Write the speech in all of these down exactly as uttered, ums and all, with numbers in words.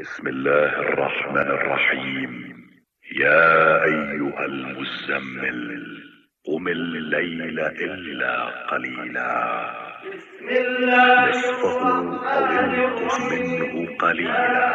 بسم الله الرحمن الرحیم. یا ایها المزمل قم الليل الا قلیلا نصفه او انقص منه قلیلا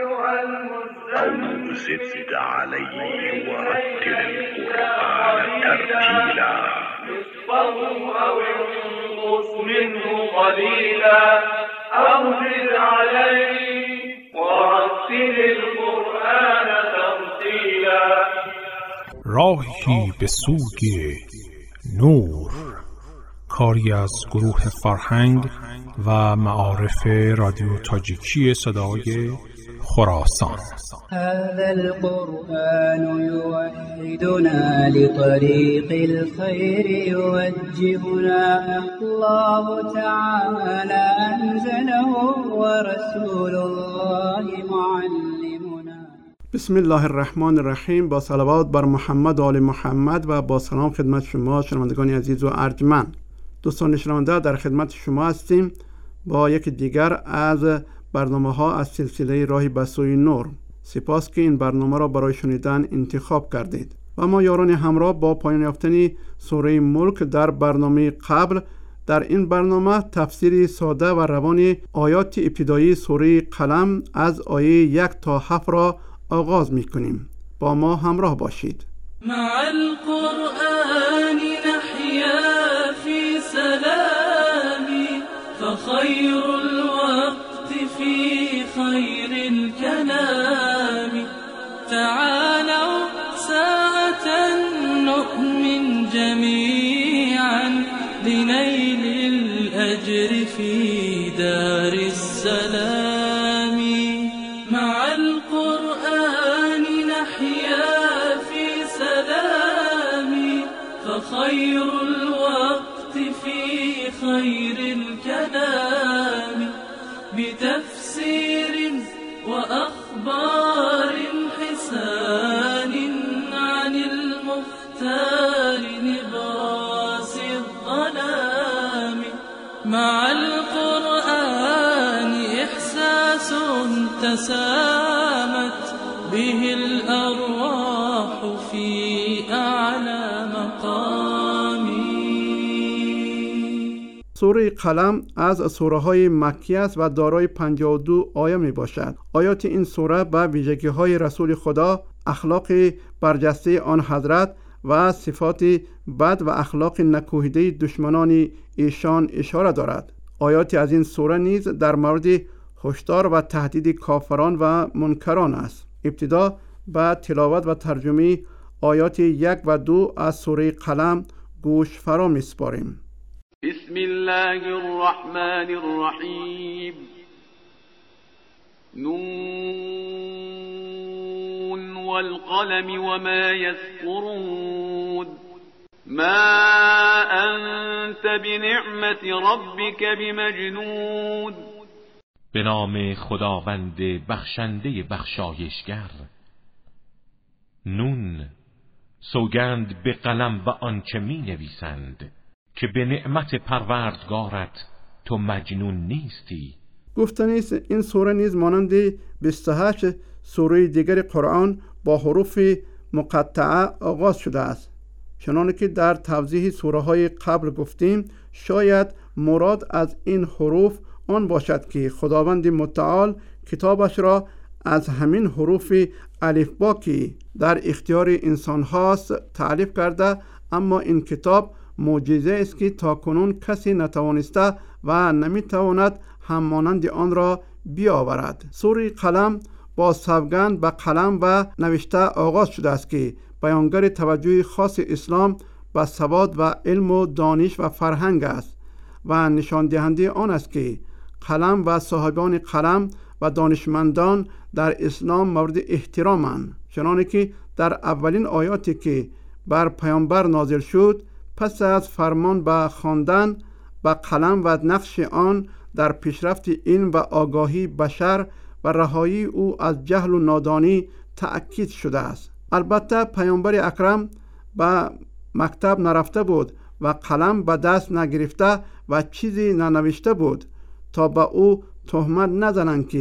او زد علیه ورتل القرآن ترتیلا نصفه او انقص منه قلیلا او زد علیه ورتل القرآن ترتیلا. راهی به سوی نور، کاری از گروه فرهنگ و معارف رادیو تاجیکی صدای خراسان. هذا القرآن يوحدنا لطريق الخير يوجهنا، الله تعالى أنزله ورسول الله معلمنا. بسم الله الرحمن الرحیم. با صلوات بر محمد و آل محمد و با سلام خدمت شما شنوندگان عزیز و ارجمند. دوستان شنونده، در خدمت شما هستیم با یک دیگر از برنامه ها از سلسله راهی به سوی نور. سپاس که این برنامه را برای شنیدن انتخاب کردید. و ما یاران همراه با پایان یافتن سوره ملک در برنامه قبل، در این برنامه تفسیر ساده و روان آیات ابتدایی سوره قلم از آیه یک تا هفت را آغاز می کنیم. با ما همراه باشید. مع القرآن نحيا في سلام فخير الوقت في خير الكلام. تعالوا ساعة نؤمن جميعا لنيل الأجر في دار السلام. مع القرآن نحيا في سلام فخير الوقت في خير الكلام. بتفسير وأخبار حسان عن المختار نبراس الظلام. مع القرآن إحساس تسامت به الأرواح في أعلى مقام. سوره قلم از سوره های مکی است و دارای پنجاه و دو آیه می باشد. آیات این سوره به ویژگی های رسول خدا، اخلاق برجسته آن حضرت و صفات بد و اخلاق نکوهیده دشمنان ایشان اشاره دارد. آیات از این سوره نیز در مورد هشدار و تهدید کافران و منکران است. ابتدا به تلاوت و ترجمه آیات یک و دو از سوره قلم گوش فرا می‌سپاریم. بسم الله الرحمن الرحیم. نون والقلم وما يسطرون. ما أنت بنعمت ربك بمجنون. به نام خداوند بخشنده بخشایشگر. نون، سوگند به قلم و آنچه می نویسند که به نعمت پروردگارت تو مجنون نیستی. گفتنی است این سوره نیز مانند بیست و هشت سوره دیگر قرآن با حروف مقطعه آغاز شده است. چنانه که در توضیح سوره های قبل گفتیم، شاید مراد از این حروف آن باشد که خداوند متعال کتابش را از همین حروف الفبا که در اختیار انسان هاست تألیف کرده، اما این کتاب معجزه است که تاکنون کسی نتوانسته و نمیتواند هم مانند آن را بیاورد. سوره قلم با سوگند به قلم و نوشته آغاز شده است که بیانگر توجه خاص اسلام به سواد و علم و دانش و فرهنگ است و نشان دهنده آن است که قلم و صاحبان قلم و دانشمندان در اسلام مورد احترامند. چنانه که در اولین آیاتی که بر پیامبر نازل شد، پس از فرمان به خواندن به قلم و نقش آن در پیشرفت علم و آگاهی بشر و رهایی او از جهل و نادانی تأکید شده است. البته پیامبر اکرم به مکتب نرفته بود و قلم به دست نگرفته و چیزی ننوشته بود تا به او تهمت نزنند که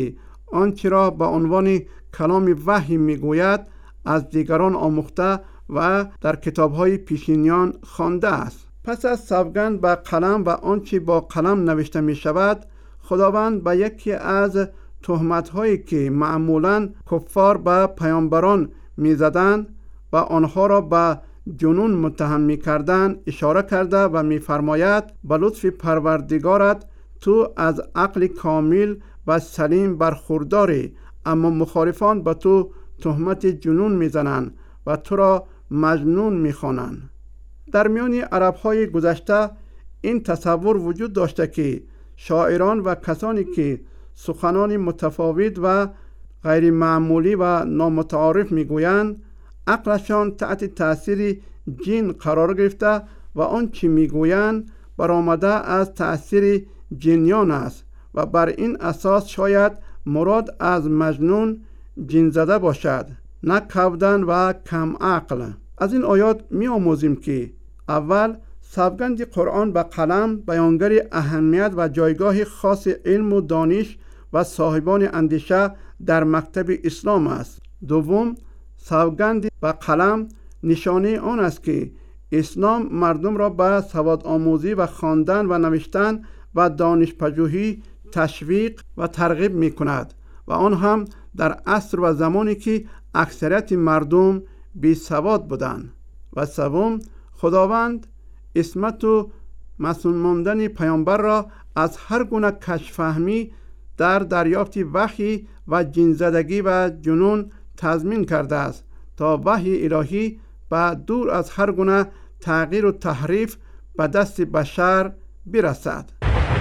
آنچه را به عنوان کلام وحی میگوید از دیگران آموخته و در کتاب‌های پیشینیان خوانده است. پس از سوگند به قلم و آنچه با قلم نوشته می شود، خداوند به یکی از تهمت‌هایی که معمولاً کفار به پیامبران می‌زدند و آنها را به جنون متهم می‌کردند اشاره کرده و می‌فرماید به لطف پروردگارت تو از عقل کامل و سلیم برخورداری، اما مخالفان به تو تهمت جنون می‌زنند و تو را مجنون می‌خوانند. در میان عرب‌های گذشته این تصور وجود داشته که شاعران و کسانی که سخنان متفاوت و غیر معمولی و نامتعارف میگویند عقلشان تحت تأثیر جن قرار گرفته و آنچه میگویند برآمده از تأثیر جنیان است و بر این اساس شاید مراد از مجنون جن زده باشد، نه کودن و کم عقل. از این آیات می آموزیم که اول سوگند قرآن به قلم بیانگر اهمیت و جایگاه خاص علم و دانش و صاحبان اندیشه در مکتب اسلام است. دوم، سوگند به قلم نشانه آن است که اسلام مردم را به سواد آموزی و خواندن و نوشتن و دانش پژوهی تشویق و ترغیب می کند و آن هم در عصر و زمانی که اکثریت مردم بی سواد بودند. و سوم، خداوند عصمت و معصوم ماندن پیامبر را از هر گونه کژفهمی در دریافت وحی و جن‌زدگی و جنون تضمین کرده است تا وحی الهی به دور از هر گونه تغییر و تحریف به دست بشر برسد.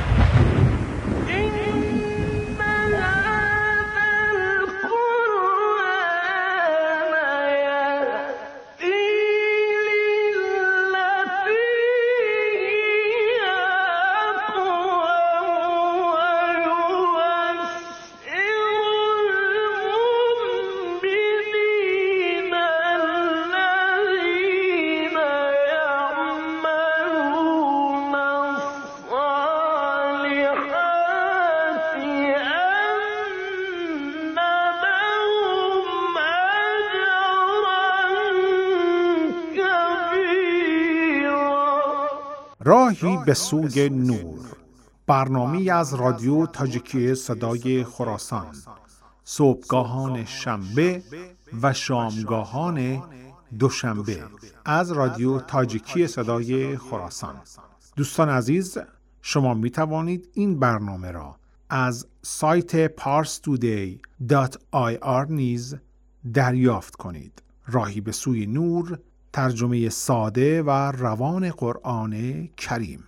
راهی به سوی نور، برنامه‌ای از رادیو تاجیکی صدای خراسان، صبحگاهان شنبه و شامگاهان دوشنبه از رادیو تاجیکی صدای خراسان. دوستان عزیز، شما می توانید این برنامه را از سایت پارس تودی دات آی آر نیز دریافت کنید. راهی به سوی نور، ترجمه ساده و روان قرآن کریم.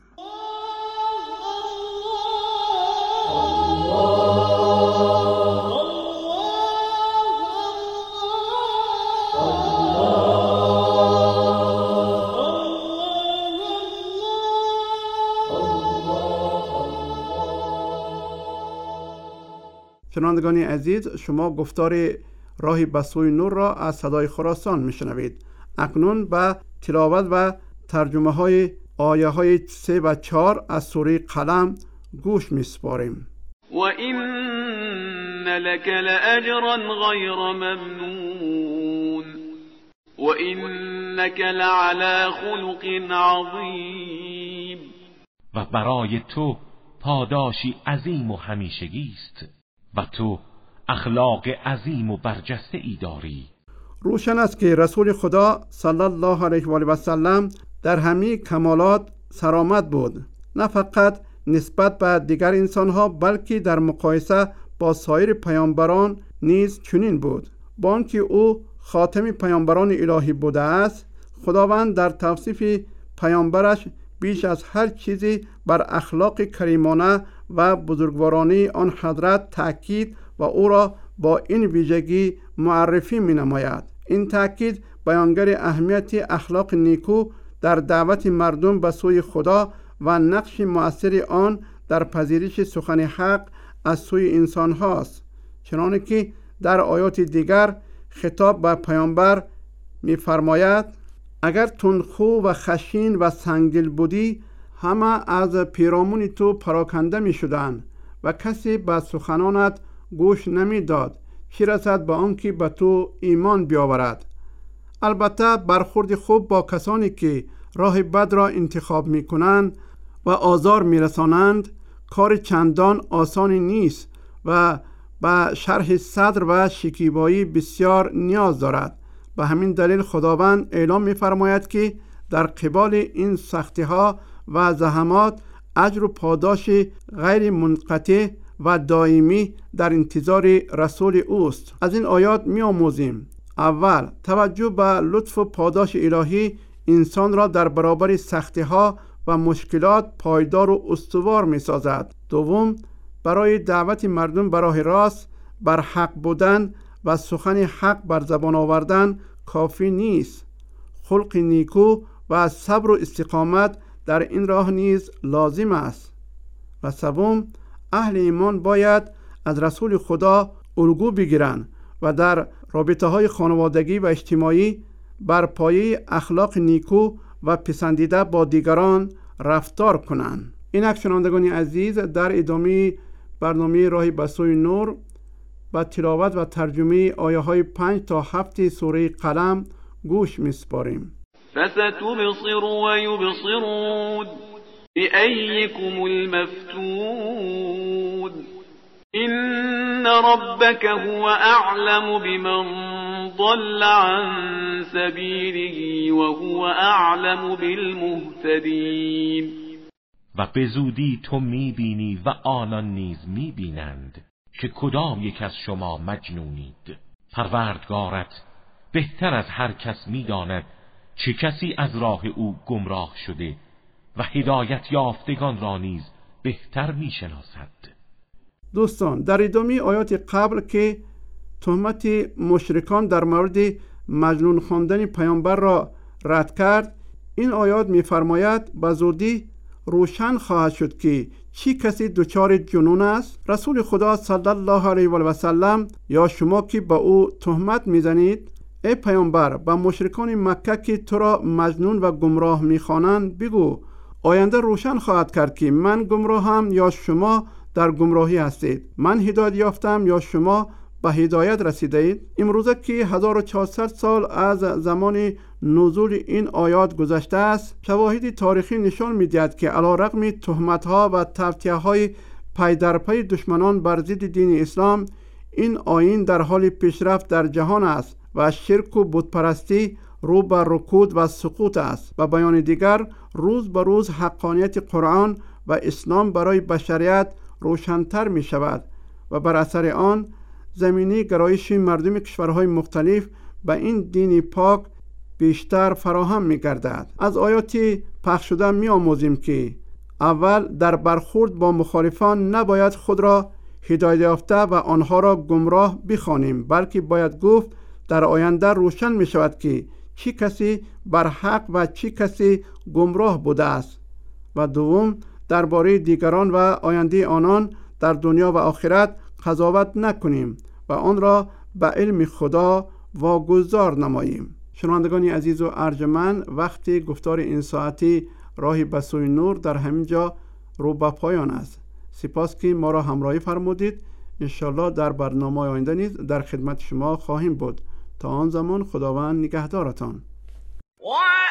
شنوندگان عزیز، شما گفتار راهی به سوی نور را از صدای خراسان میشنوید. اکنون به تلاوت و ترجمه های آیه های سه و چهار از سوره قلم گوش میسپاریم. و این لک لأجرا غیر ممنون و اینک لعلی خلق عظیم. و برای تو پاداشی عظیم و همیشگی است و تو اخلاق عظیم و برجسته ای داری. روشن است که رسول خدا صلی الله علیه و آله و سلم در همه کمالات سرآمد بود، نه فقط نسبت به دیگر انسانها بلکه در مقایسه با سایر پیامبران نیز چنین بود. با آنکه او خاتم پیامبران الهی بوده است، خداوند در توصیف پیامبرش بیش از هر چیزی بر اخلاق کریمانه و بزرگوارانه آن حضرت تأکید و او را با این ویژگی معرفی می نماید. این تأکید بیانگر اهمیت اخلاق نیکو در دعوت مردم به سوی خدا و نقش مؤثر آن در پذیرش سخن حق از سوی انسان هاست. چنانه که در آیات دیگر خطاب به پیامبر می فرماید اگر تندخو و خشین و سنگدل بودی همه از پیرامون تو پراکنده می شدن و کسی به سخنانت گوش نمی داد، چی رسد به آن که به تو ایمان بیاورد. البته برخورد خوب با کسانی که راه بد را انتخاب می کنند و آزار می رسانند کار چندان آسانی نیست و به شرح صدر و شکیبایی بسیار نیاز دارد. به همین دلیل خداوند اعلام می فرماید که در قبال این سختی ها و زحمات اجر و پاداش غیر منقطع و دائمی در انتظار رسول اوست. از این آیات می آموزیم: اول، توجه به لطف و پاداش الهی انسان را در برابر سختی ها و مشکلات پایدار و استوار می سازد. دوم، برای دعوت مردم به راه راست بر حق بودن و سخن حق بر زبان آوردن کافی نیست. خلق نیکو و صبر و استقامت در این راه نیز لازم است. و سوم، اهل ایمان باید از رسول خدا الگو بگیرند و در رابطه های خانوادگی و اجتماعی بر پایه اخلاق نیکو و پسندیده با دیگران رفتار کنند. اینک شنوندگان عزیز، در ادامه برنامه راه به سوی نور با تلاوت و ترجمه آیه های پنج تا هفت سوره قلم گوش می‌سپاریم. فستبصر و یبصرون بأیکم المفتون إن ربك هو أعلم بمن ضل عن سبيله وهو أعلم بالمهتدين. و به زودی تو میبینی و آنان نیز میبینند که کدام یک از شما مجنونید. پروردگارت بهتر از هر کس میداند چه کسی از راه او گمراه شده و هدایت یافتگان را نیز بهتر میشناسد. دوستان، در ادامه آیات قبل که تهمت مشرکان در مورد مجنون خواندن پیامبر را رد کرد، این آیات می‌فرماید به زودی روشن خواهد شد که چی کسی دچار جنون است. رسول خدا صلی الله علیه و سلم یا شما که به او تهمت میزنید، ای پیامبر به مشرکان مکه که تو را مجنون و گمراه میخوانند بگو آینده روشن خواهد کرد که من گمراهم یا شما در گمراهی هستید، من هدایت یافتم یا شما به هدایت رسیدید. امروزه که هزار و چهارصد سال از زمان نزول این آیات گذشته است، شواهد تاریخی نشان می‌دهد که علیرغم تهمت‌ها و توطئه‌های پی در پی دشمنان بر ضد دین اسلام، این آیین در حال پیشرفت در جهان است و شرک و بتپرستی رو به رکود و سقوط است. و بیان دیگر، روز به روز حقانیت قرآن و اسلام برای بشریت روشن‌تر می شود و بر اثر آن زمینه گرایش مردم کشورهای مختلف به این دین پاک بیشتر فراهم می گردد. از آیات پخش شده می آموزیم که اول، در برخورد با مخالفان نباید خود را هدایت یافته و آنها را گمراه بخوانیم، بلکه باید گفت در آینده روشن می شود که چی کسی بر حق و چی کسی گمراه بوده است. و دوم، درباره دیگران و آینده آنان در دنیا و آخرت قضاوت نکنیم و آن را به علم خدا واگذار نماییم. شنوندگان عزیز و ارجمند، وقتی گفتار این ساعتی راه به سوی نور در همینجا رو به پایان است. سپاس که ما را همراهی فرمودید. انشالله در برنامه آینده نیز در خدمت شما خواهیم بود. تا آن زمان خداوند نگهدارتان.